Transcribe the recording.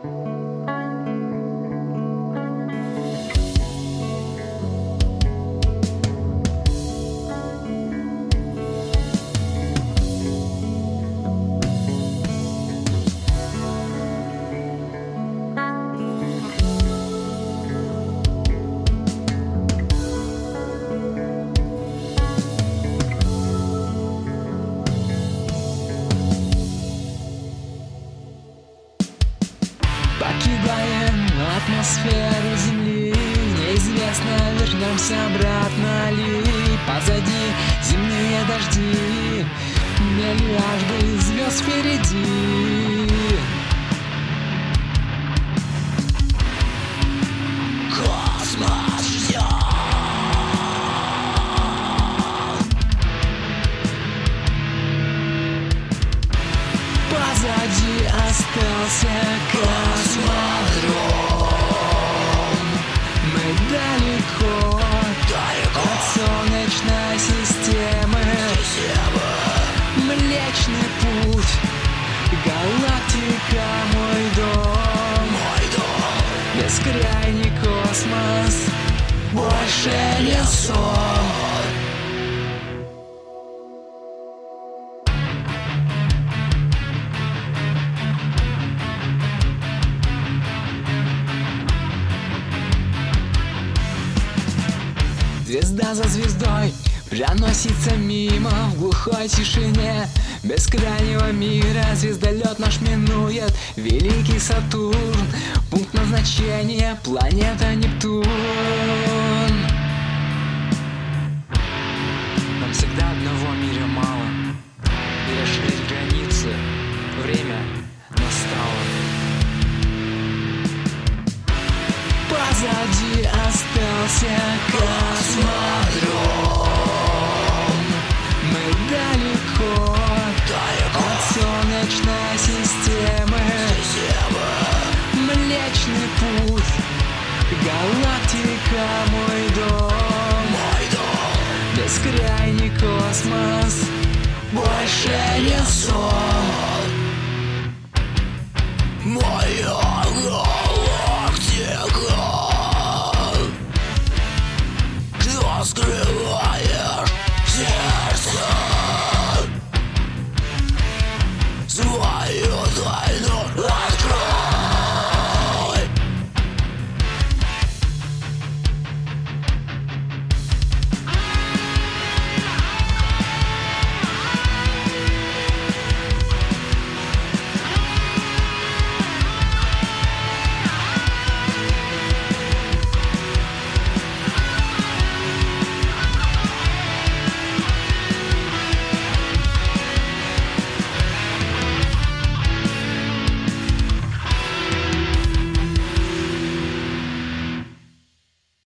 Покидаем атмосферу Земли, неизвестно, вернемся обратно ли. Позади зимние дожди, миллиарды звезд впереди. Космос ждет. Позади остался космодром. Мы далеко от Солнечной системы. Млечный путь, галактика мой дом. Бескрайний космос, больше не сон. Звезда за звездой проносится мимо в глухой тишине бескрайнего мира. Звездолет наш минует великий Сатурн. Пункт назначения — планета Нептун. Нам всегда одного мира мало. Перешли границы, время настало. Позади остался космодром. Мы далеко от Солнечной системы. Млечный путь, галактика мой дом. Бескрайний космос, больше не сон.